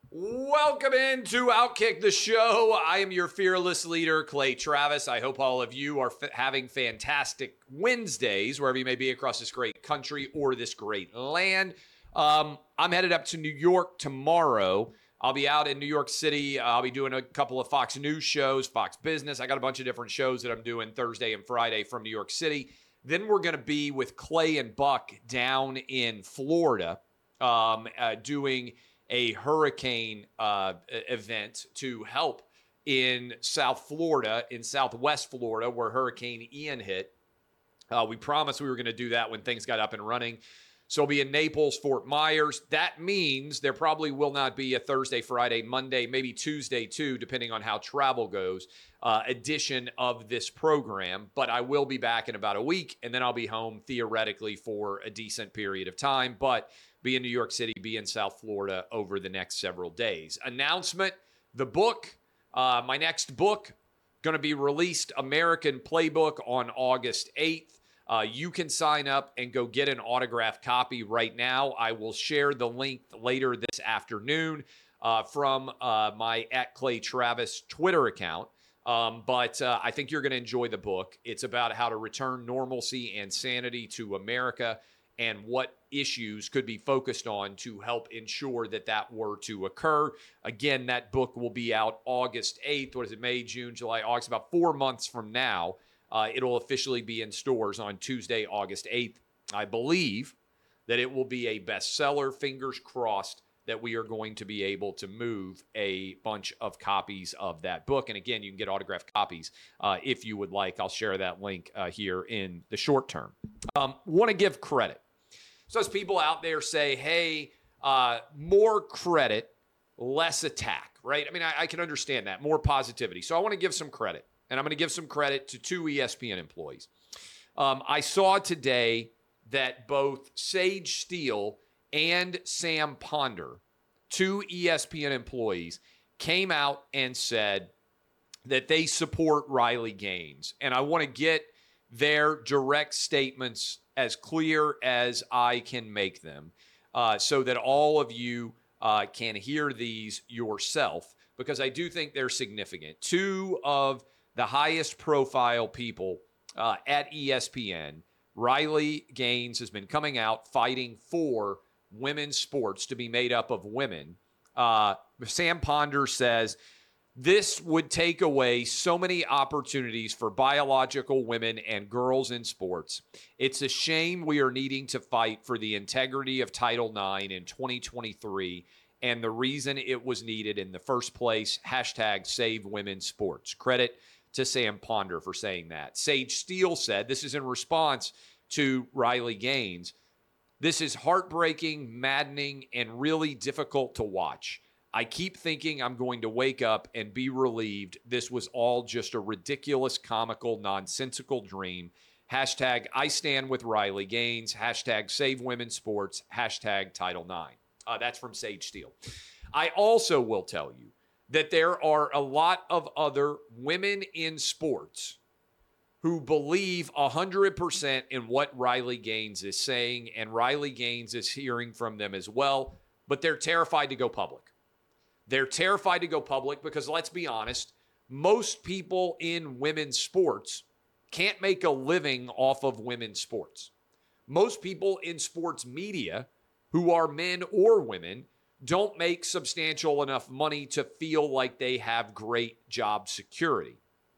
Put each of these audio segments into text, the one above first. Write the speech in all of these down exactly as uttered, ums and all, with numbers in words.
Welcome into Outkick the Show. I am your fearless leader, Clay Travis. I hope all of you are f- having fantastic Wednesdays, wherever you may be across this great country or this great land. Um, I'm headed up to New York tomorrow. I'll be out in New York City. I'll be doing a couple of Fox News shows, Fox Business. I got a bunch of different shows that I'm doing Thursday and Friday from New York City. Then we're going to be with Clay and Buck down in Florida um, uh, doing a hurricane uh, event to help in South Florida, in Southwest Florida, where Hurricane Ian hit. Uh, we promised we were going to do that when things got up and running. So I'll be in Naples, Fort Myers. That means there probably will not be a Thursday, Friday, Monday, maybe Tuesday too, depending on how travel goes, uh, edition of this program. But I will be back in about a week, and then I'll be home theoretically for a decent period of time. But be in New York City, be in South Florida over the next several days. Announcement, the book, uh, my next book, going to be released, American Playbook, on August eighth. Uh, you can sign up and go get an autographed copy right now. I will share the link later this afternoon uh, from uh, my at Clay Travis Twitter account. Um, but uh, I think you're going to enjoy the book. It's about how to return normalcy and sanity to America and what issues could be focused on to help ensure that that were to occur. Again, that book will be out August eighth. What is it, May, June, July, August? About four months from now. Uh, it'll officially be in stores on Tuesday, August eighth. I believe that it will be a bestseller. Fingers crossed that we are going to be able to move a bunch of copies of that book. And again, you can get autographed copies uh, if you would like. I'll share that link uh, here in the short term. Um, want to give credit. So as people out there say, hey, uh, more credit, less attack, right? I mean, I, I can understand that. More positivity. So I want to give some credit. And I'm going to give some credit to two E S P N employees. Um, I saw today that both Sage Steele and Sam Ponder, two E S P N employees, came out and said that they support Riley Gaines. And I want to get their direct statements as clear as I can make them uh, so that all of you uh, can hear these yourself, because I do think they're significant. Two of the highest profile people uh, at E S P N, Riley Gaines has been coming out fighting for women's sports to be made up of women. Uh, Sam Ponder says, this would take away so many opportunities for biological women and girls in sports. It's a shame we are needing to fight for the integrity of Title nine in twenty twenty-three and the reason it was needed in the first place. Hashtag save women's sports. Credit to Sam Ponder for saying that. Sage Steele said, this is in response to Riley Gaines, this is heartbreaking, maddening, and really difficult to watch. I keep thinking I'm going to wake up and be relieved this was all just a ridiculous, comical, nonsensical dream. Hashtag I stand with Riley Gaines. Hashtag save women's sports. Hashtag Title nine. Uh, that's from Sage Steele. I also will tell you that there are a lot of other women in sports who believe one hundred percent in what Riley Gaines is saying, and Riley Gaines is hearing from them as well, but they're terrified to go public. They're terrified to go public because, let's be honest, most people in women's sports can't make a living off of women's sports. Most people in sports media, who are men or women, don't make substantial enough money to feel like they have great job security.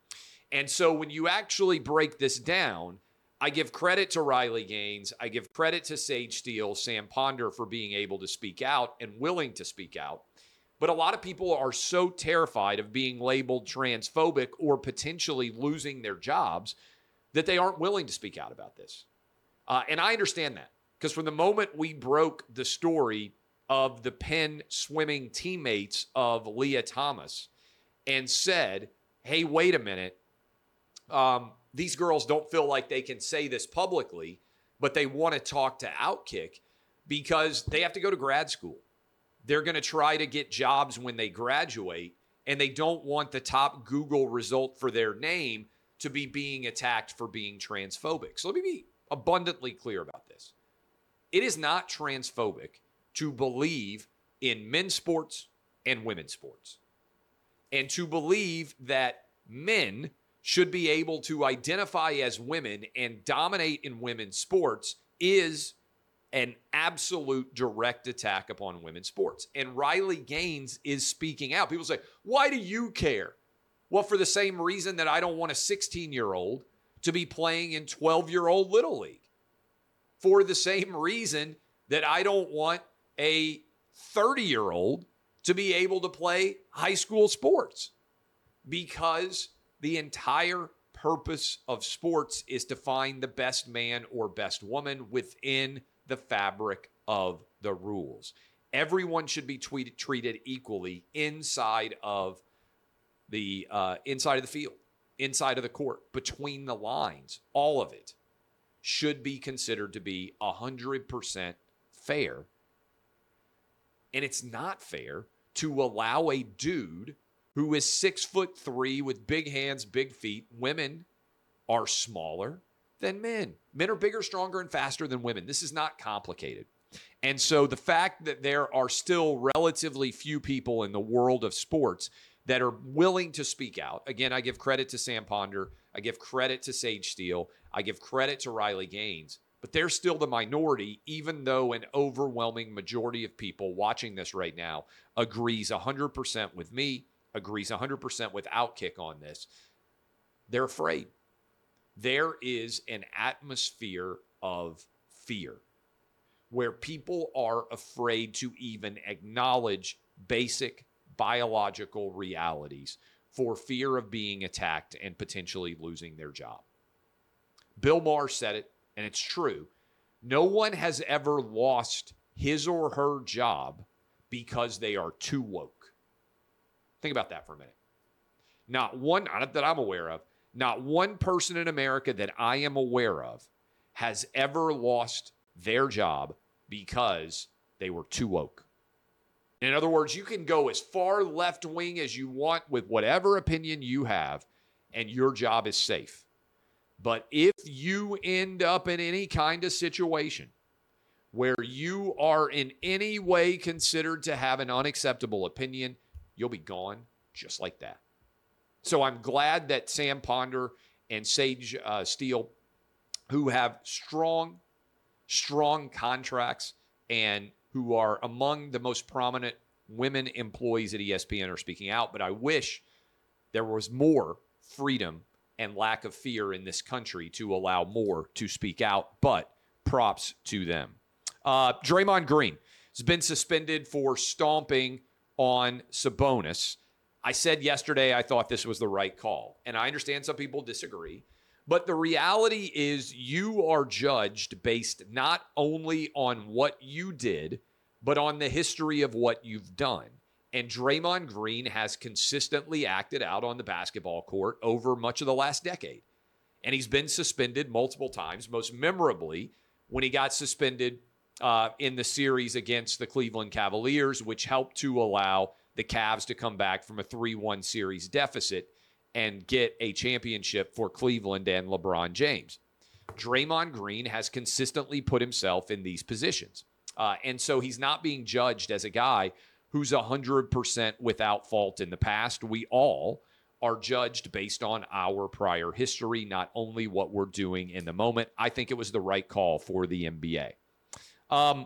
And so when you actually break this down, I give credit to Riley Gaines. I give credit to Sage Steele, Sam Ponder for being able to speak out and willing to speak out. But a lot of people are so terrified of being labeled transphobic or potentially losing their jobs that they aren't willing to speak out about this. Uh, and I understand that, because from the moment we broke the story of the Penn swimming teammates of Leah Thomas and said, hey, wait a minute, um, these girls don't feel like they can say this publicly, but they want to talk to Outkick because they have to go to grad school. They're going to try to get jobs when they graduate, and they don't want the top Google result for their name to be being attacked for being transphobic. So let me be abundantly clear about this. It is not transphobic to believe in men's sports, and women's sports. And to believe that men should be able to identify as women and dominate in women's sports is an absolute direct attack upon women's sports. And Riley Gaines is speaking out. People say, why do you care? Well, for the same reason that I don't want a sixteen-year-old to be playing in twelve-year-old Little League. For the same reason that I don't want a thirty-year-old to be able to play high school sports. Because the entire purpose of sports is to find the best man or best woman within the fabric of the rules. Everyone should be tweeted, treated equally inside of the uh, inside of the field, inside of the court, between the lines. All of it should be considered to be one hundred percent fair. And it's not fair to allow a dude who is six foot three with big hands, big feet. Women are smaller than men. Men are bigger, stronger, and faster than women. This is not complicated. And so the fact that there are still relatively few people in the world of sports that are willing to speak out. Again, I give credit to Sam Ponder. I give credit to Sage Steele. I give credit to Riley Gaines. But they're still the minority, even though an overwhelming majority of people watching this right now agrees one hundred percent with me, agrees one hundred percent with Outkick on this. They're afraid. There is an atmosphere of fear where people are afraid to even acknowledge basic biological realities for fear of being attacked and potentially losing their job. Bill Maher said it, and it's true. No one has ever lost his or her job because they are too woke. Think about that for a minute. Not one, not that I'm aware of, not one person in America that I am aware of has ever lost their job because they were too woke. In other words, you can go as far left wing as you want with whatever opinion you have, and your job is safe. But if you end up in any kind of situation where you are in any way considered to have an unacceptable opinion, you'll be gone just like that. So I'm glad that Sam Ponder and Sage uh, Steele, who have strong, strong contracts and who are among the most prominent women employees at E S P N, are speaking out. But I wish there was more freedom and lack of fear in this country to allow more to speak out, but props to them. Uh, Draymond Green has been suspended for stomping on Sabonis. I said yesterday I thought this was the right call, and I understand some people disagree, but the reality is you are judged based not only on what you did, but on the history of what you've done. And Draymond Green has consistently acted out on the basketball court over much of the last decade. And he's been suspended multiple times, most memorably when he got suspended uh, in the series against the Cleveland Cavaliers, which helped to allow the Cavs to come back from a three one series deficit and get a championship for Cleveland and LeBron James. Draymond Green has consistently put himself in these positions. Uh, and so he's not being judged as a guy who's one hundred percent without fault in the past. We all are judged based on our prior history, not only what we're doing in the moment. I think it was the right call for the N B A. Um,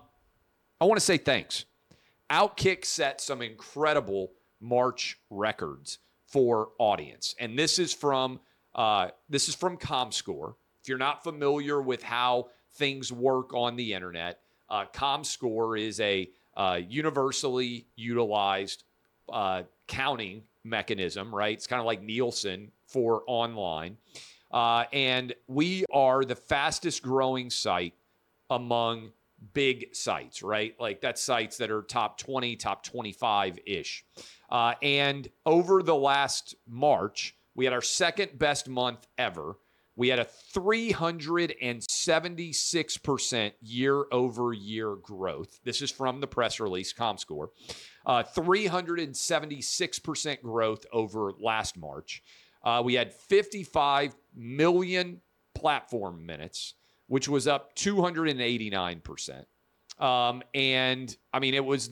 I want to say thanks. Outkick set some incredible March records for audience. And this is from uh, this is from ComScore. If you're not familiar with how things work on the internet, uh, ComScore is a uh, universally utilized uh, counting mechanism, right? It's kind of like Nielsen for online. Uh, and we are the fastest growing site among big sites, right? Like that's sites that are top twenty, top twenty-five-ish. Uh, and over the last March, we had our second best month ever. We had a three hundred seventy-six percent year-over-year growth. This is from the press release, ComScore. Uh, three hundred seventy-six percent growth over last March. Uh, we had fifty-five million platform minutes, which was up two hundred eighty-nine percent. Um, and, I mean, it was the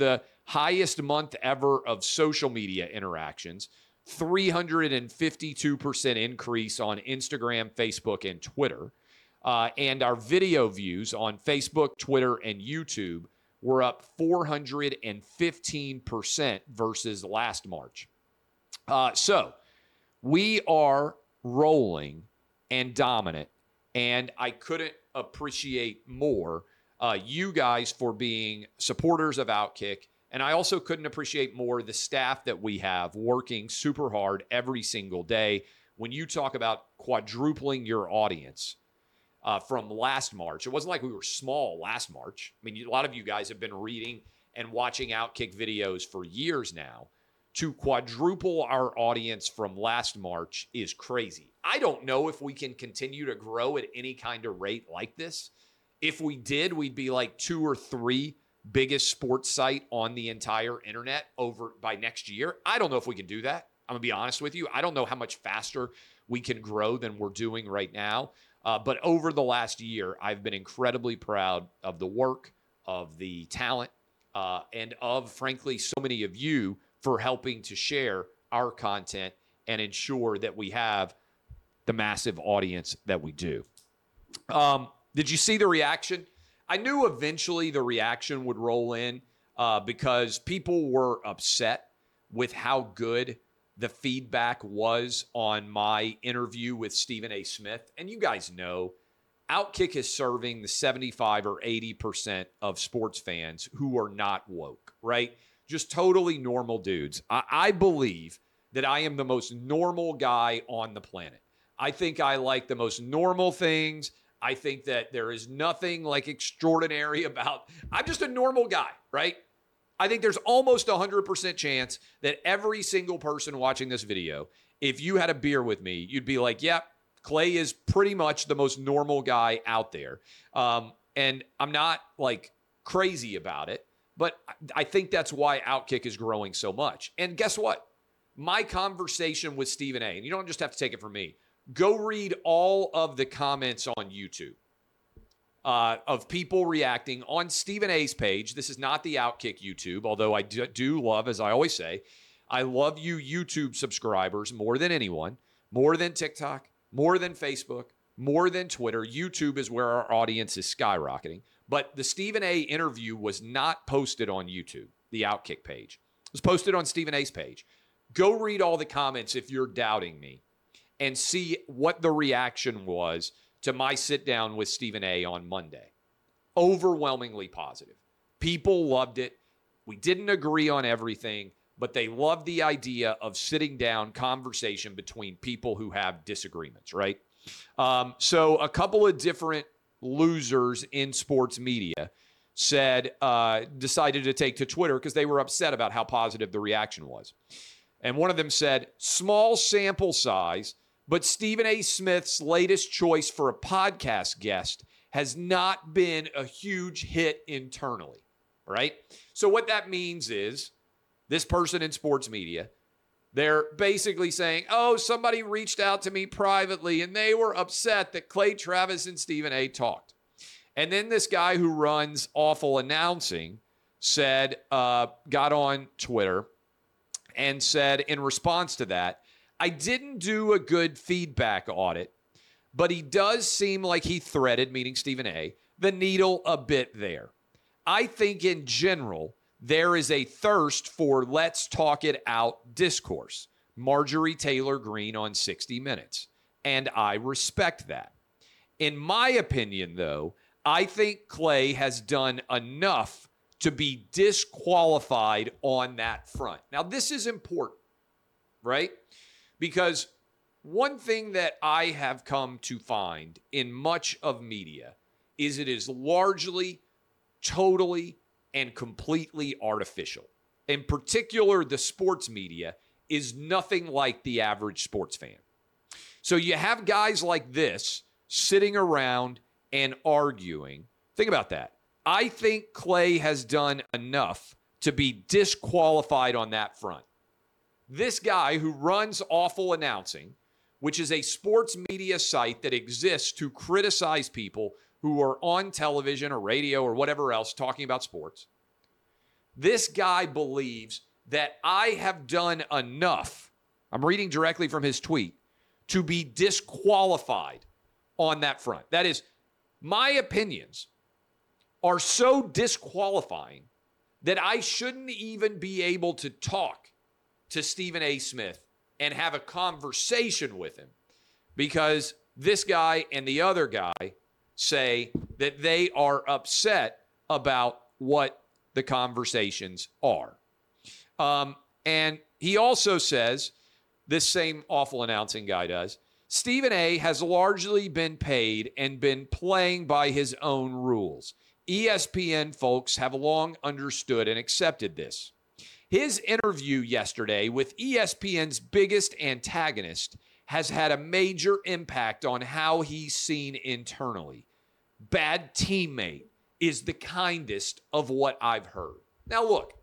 highest month ever of social media interactions, three hundred fifty-two percent increase on Instagram, Facebook, and Twitter. Uh, and our video views on Facebook, Twitter, and YouTube were up four hundred fifteen percent versus last March. Uh, so we are rolling and dominant, and I couldn't appreciate more uh, you guys for being supporters of Outkick, and I also couldn't appreciate more the staff that we have working super hard every single day. When you talk about quadrupling your audience uh, from last March, it wasn't like we were small last March. I mean, a lot of you guys have been reading and watching Outkick videos for years now. To quadruple our audience from last March is crazy. I don't know if we can continue to grow at any kind of rate like this. If we did, we'd be like two or three biggest sports site on the entire internet over by next year. I don't know if we can do that. I'm gonna be honest with you. I don't know how much faster we can grow than we're doing right now. Uh, but over the last year, I've been incredibly proud of the work, of the talent, uh, and of, frankly, so many of you for helping to share our content and ensure that we have the massive audience that we do. Um, did you see the reaction? I knew eventually the reaction would roll in uh, because people were upset with how good the feedback was on my interview with Stephen A. Smith. And you guys know, Outkick is serving the seventy-five or eighty percent of sports fans who are not woke, right? Just totally normal dudes. I, I believe that I am the most normal guy on the planet. I think I like the most normal things. I think that there is nothing like extraordinary about, I'm just a normal guy, right? I think there's almost a one hundred percent chance that every single person watching this video, if you had a beer with me, you'd be like, yep, yeah, Clay is pretty much the most normal guy out there. Um, and I'm not like crazy about it. But I think that's why Outkick is growing so much. And guess what? My conversation with Stephen A., and you don't just have to take it from me, go read all of the comments on YouTube uh, of people reacting on Stephen A.'s page. This is not the Outkick YouTube, although I do, do love, as I always say, I love you YouTube subscribers more than anyone, more than TikTok, more than Facebook, more than Twitter. YouTube is where our audience is skyrocketing. But the Stephen A. interview was not posted on YouTube, the Outkick page. It was posted on Stephen A.'s page. Go read all the comments if you're doubting me and see what the reaction was to my sit down with Stephen A. on Monday. Overwhelmingly positive. People loved it. We didn't agree on everything, but they loved the idea of sitting down conversation between people who have disagreements, right? Um, so a couple of different losers in sports media said, uh, decided to take to Twitter because they were upset about how positive the reaction was. And one of them said, small sample size, but Stephen A. Smith's latest choice for a podcast guest has not been a huge hit internally, right? So what that means is this person in sports media, they're basically saying, oh, somebody reached out to me privately and they were upset that Clay Travis and Stephen A. talked. And then this guy who runs Awful Announcing said, uh, got on Twitter and said in response to that, I didn't do a good feedback audit, but he does seem like he threaded, meaning Stephen A., the needle a bit there. I think in general, there is a thirst for let's talk it out discourse. Marjorie Taylor Greene on sixty minutes. And I respect that. In my opinion, though, I think Clay has done enough to be disqualified on that front. Now, this is important, right? Because one thing that I have come to find in much of media is it is largely, totally, and completely artificial. In particular, the sports media is nothing like the average sports fan. So you have guys like this sitting around and arguing. Think about that. I think Clay has done enough to be disqualified on that front. This guy who runs Awful Announcing, which is a sports media site that exists to criticize people who are on television or radio or whatever else talking about sports, This guy believes that I have done enough. I'm reading directly from his tweet to be disqualified on that front. That is, my opinions are so disqualifying that I shouldn't even be able to talk to Stephen A. Smith and have a conversation with him because this guy and the other guy say that they are upset about what the conversations are. Um, and he also says, this same awful announcing guy does, Stephen A. has largely been paid and been playing by his own rules. E S P N folks have long understood and accepted this. His interview yesterday with E S P N's biggest antagonist has had a major impact on how he's seen internally. Bad teammate is the kindest of what I've heard. Now, look,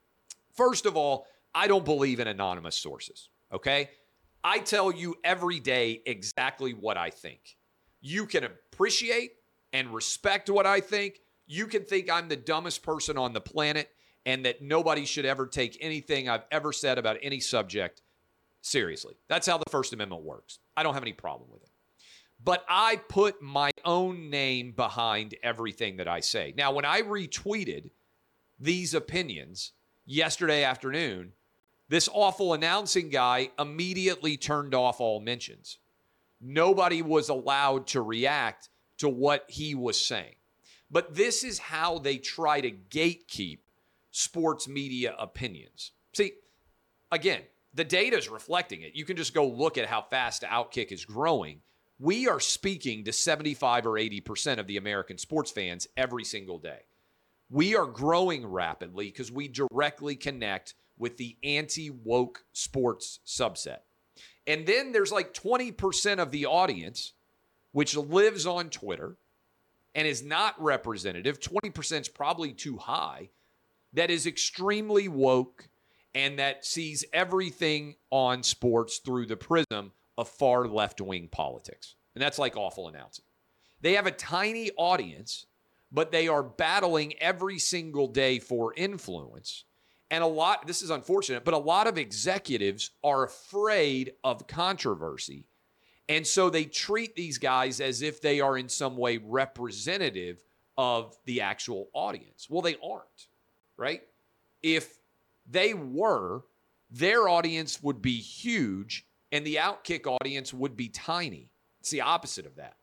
first of all, I don't believe in anonymous sources, okay? I tell you every day exactly what I think. You can appreciate and respect what I think. You can think I'm the dumbest person on the planet and that nobody should ever take anything I've ever said about any subject seriously. That's how the First Amendment works. I don't have any problem with it. But I put my own name behind everything that I say. Now, when I retweeted these opinions yesterday afternoon, this awful announcing guy immediately turned off all mentions. Nobody was allowed to react to what he was saying. But this is how they try to gatekeep sports media opinions. See, again, the data is reflecting it. You can just go look at how fast Outkick is growing. We are speaking to seventy-five or eighty percent of the American sports fans every single day. We are growing rapidly because we directly connect with the anti-woke sports subset. And then there's like twenty percent of the audience, which lives on Twitter and is not representative. twenty percent is probably too high. That is extremely woke and that sees everything on sports through the prism of far left-wing politics. And that's like awful announcing. They have a tiny audience, but they are battling every single day for influence. And a lot, this is unfortunate, but a lot of executives are afraid of controversy. And so they treat these guys as if they are in some way representative of the actual audience. Well, they aren't, right? If they were, their audience would be huge and the Outkick audience would be tiny. It's the opposite of that.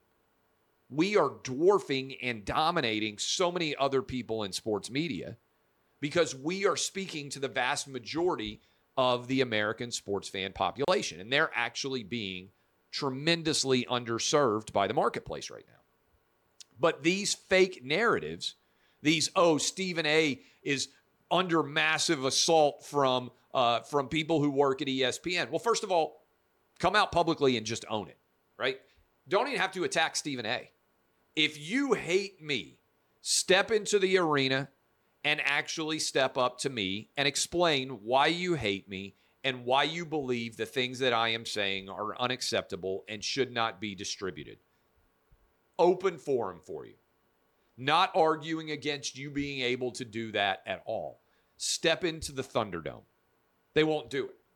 We are dwarfing and dominating so many other people in sports media because we are speaking to the vast majority of the American sports fan population, and they're actually being tremendously underserved by the marketplace right now. But these fake narratives, these, oh, Stephen A. is under massive assault from uh, from people who work at E S P N. Well, first of all, come out publicly and just own it, right? Don't even have to attack Stephen A. If you hate me, step into the arena and actually step up to me and explain why you hate me and why you believe the things that I am saying are unacceptable and should not be distributed. Open forum for you. Not arguing against you being able to do that at all. Step into the Thunderdome. They won't do it.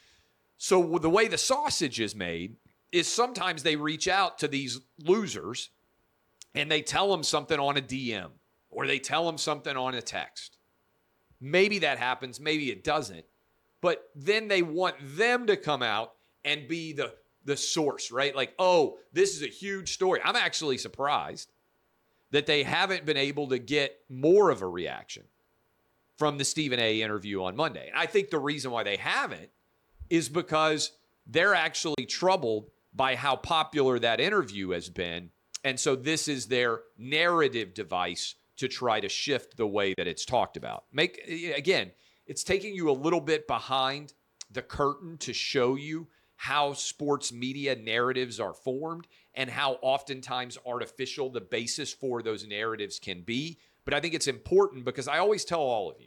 So the way the sausage is made is sometimes they reach out to these losers and they tell them something on a D M or they tell them something on a text. Maybe that happens, maybe it doesn't. But then they want them to come out and be the, the source, right? Like, oh, this is a huge story. I'm actually surprised that they haven't been able to get more of a reaction from the Stephen A. interview on Monday. And I think the reason why they haven't is because they're actually troubled by how popular that interview has been. And so this is their narrative device to try to shift the way that it's talked about. Make again, it's taking you a little bit behind the curtain to show you how sports media narratives are formed and how oftentimes artificial the basis for those narratives can be. But I think it's important because I always tell all of you,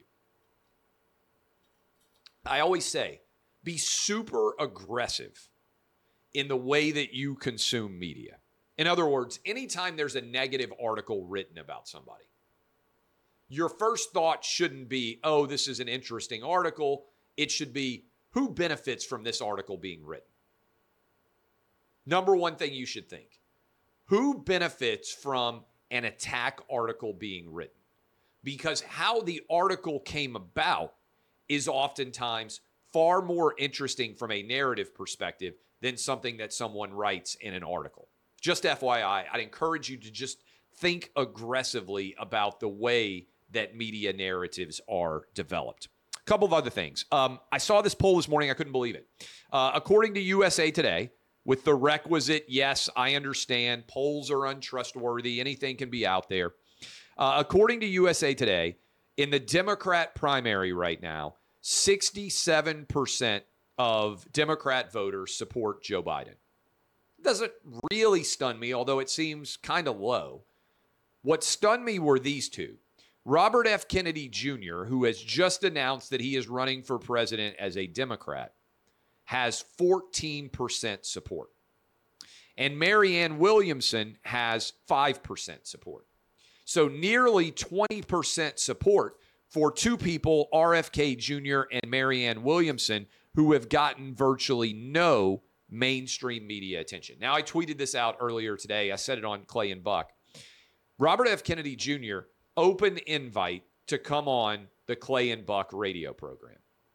I always say, be super aggressive in the way that you consume media. In other words, anytime there's a negative article written about somebody, your first thought shouldn't be, oh, this is an interesting article. It should be, who benefits from this article being written? Number one thing you should think, who benefits from an attack article being written? Because how the article came about is oftentimes far more interesting from a narrative perspective than something that someone writes in an article. Just F Y I, I'd encourage you to just think aggressively about the way that media narratives are developed. A couple of other things. Um, I saw this poll this morning. I couldn't believe it. Uh, according to U S A Today, with the requisite, yes, I understand, polls are untrustworthy, anything can be out there. Uh, according to U S A Today, in the Democrat primary right now, sixty-seven percent of Democrat voters support Joe Biden. Doesn't really stun me, although it seems kind of low. What stunned me were these two. Robert F. Kennedy Junior, who has just announced that he is running for president as a Democrat, has fourteen percent support. And Marianne Williamson has five percent support. So nearly twenty percent support for two people, R F K Junior and Marianne Williamson, who have gotten virtually no mainstream media attention. Now, I tweeted this out earlier today. I said it on Clay and Buck. Robert F. Kennedy Junior open invite to come on the Clay and Buck radio program.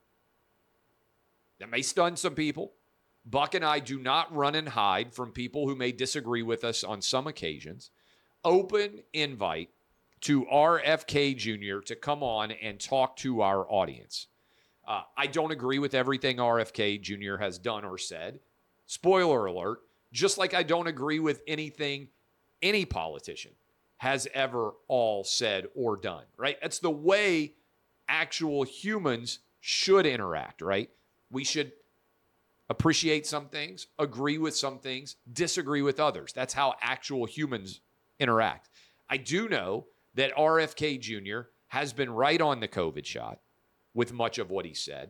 That may stun some people. Buck and I do not run and hide from people who may disagree with us on some occasions. Open invite to R F K Junior to come on and talk to our audience. Uh, I don't agree with everything R F K Junior has done or said. Spoiler alert, just like I don't agree with anything any politician has ever all said or done, right? That's the way actual humans should interact, right? We should appreciate some things, agree with some things, disagree with others. That's how actual humans interact. I do know that R F K Junior has been right on the COVID shot with much of what he said,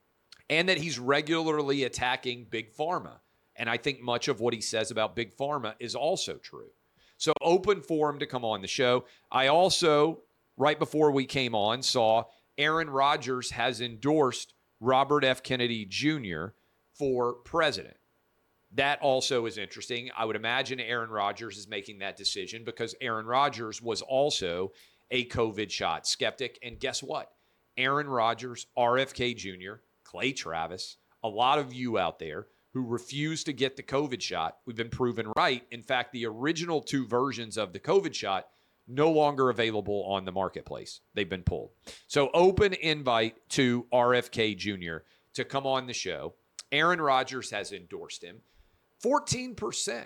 and that he's regularly attacking Big Pharma. And I think much of what he says about Big Pharma is also true. So open for him to come on the show. I also, right before we came on, saw Aaron Rodgers has endorsed Robert F. Kennedy Junior for president. That also is interesting. I would imagine Aaron Rodgers is making that decision because Aaron Rodgers was also a COVID shot skeptic. And guess what? Aaron Rodgers, R F K Junior, Clay Travis, a lot of you out there who refused to get the COVID shot, we've been proven right. In fact, the original two versions of the COVID shot no longer available on the marketplace. They've been pulled. So open invite to R F K Junior to come on the show. Aaron Rodgers has endorsed him. fourteen percent.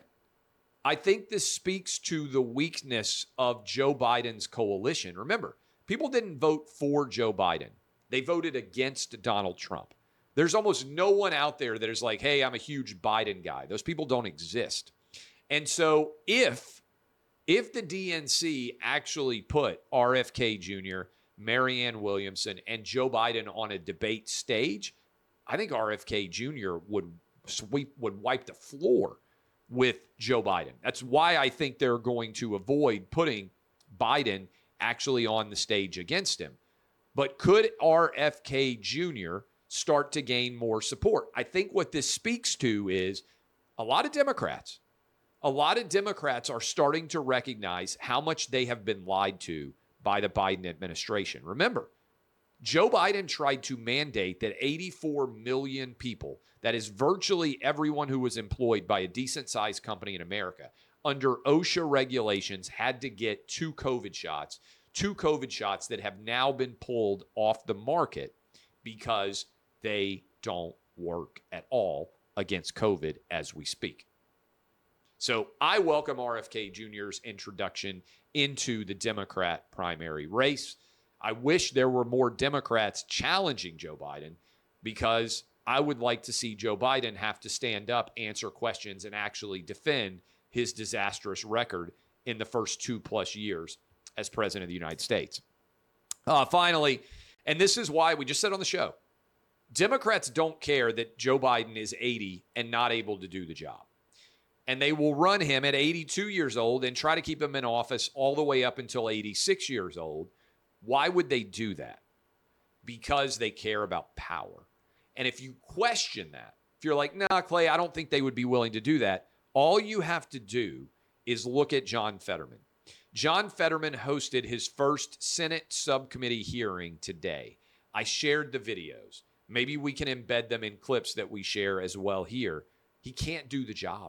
I think this speaks to the weakness of Joe Biden's coalition. Remember, people didn't vote for Joe Biden. They voted against Donald Trump. There's almost no one out there that is like, hey, I'm a huge Biden guy. Those people don't exist. And so if, if the D N C actually put R F K Junior, Marianne Williamson, and Joe Biden on a debate stage, I think R F K Junior would sweep, would wipe the floor with Joe Biden. That's why I think they're going to avoid putting Biden actually on the stage against him. But could R F K Junior start to gain more support? I think what this speaks to is a lot of Democrats, a lot of Democrats are starting to recognize how much they have been lied to by the Biden administration. Remember, Joe Biden tried to mandate that eighty-four million people, that is virtually everyone who was employed by a decent-sized company in America, under OSHA regulations had to get two COVID shots, two COVID shots that have now been pulled off the market because they don't work at all against COVID as we speak. So I welcome R F K Junior's introduction into the Democrat primary race. I wish there were more Democrats challenging Joe Biden because I would like to see Joe Biden have to stand up, answer questions, and actually defend his disastrous record in the first two plus years as president of the United States. Uh, finally, and this is why we just said on the show, Democrats don't care that Joe Biden is eighty and not able to do the job. And they will run him at eighty-two years old and try to keep him in office all the way up until eighty-six years old Why would they do that? Because they care about power. And if you question that, if you're like, nah, Clay, I don't think they would be willing to do that, all you have to do is look at John Fetterman. John Fetterman hosted his first Senate subcommittee hearing today. I shared the videos. Maybe we can embed them in clips that we share as well here. He can't do the job.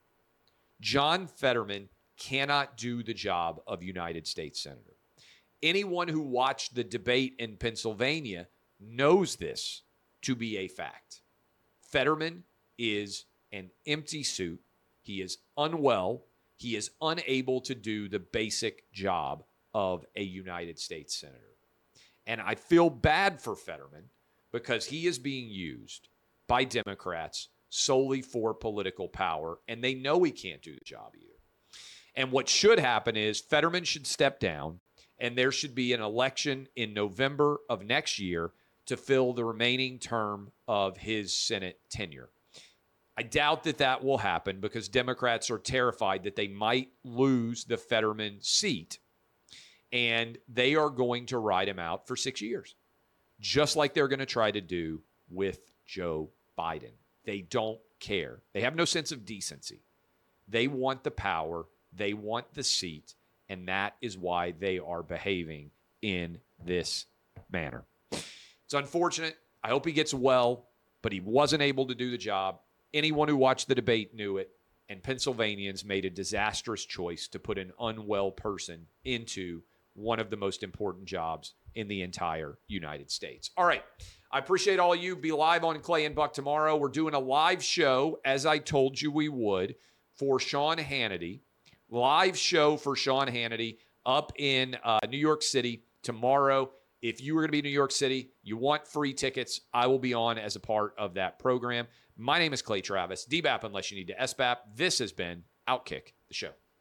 John Fetterman cannot do the job of United States Senator. Anyone who watched the debate in Pennsylvania knows this to be a fact. Fetterman is an empty suit. He is unwell. He is unable to do the basic job of a United States Senator. And I feel bad for Fetterman because he is being used by Democrats solely for political power, and they know he can't do the job either. And what should happen is Fetterman should step down, and there should be an election in November of next year to fill the remaining term of his Senate tenure. I doubt that that will happen because Democrats are terrified that they might lose the Fetterman seat, and they are going to ride him out for six years, just like they're going to try to do with Joe Biden. They don't care. They have no sense of decency. They want the power. They want the seat, and that is why they are behaving in this manner. It's unfortunate. I hope he gets well, but he wasn't able to do the job. Anyone who watched the debate knew it, and Pennsylvanians made a disastrous choice to put an unwell person into one of the most important jobs in the entire United States. All right. I appreciate all of you. Be live on Clay and Buck tomorrow. We're doing a live show, as I told you we would, for Sean Hannity. Live show for Sean Hannity up in uh, New York City tomorrow. If you were going to be in New York City, you want free tickets, I will be on as a part of that program. My name is Clay Travis. D B A P unless you need to S B A P. This has been Outkick the Show.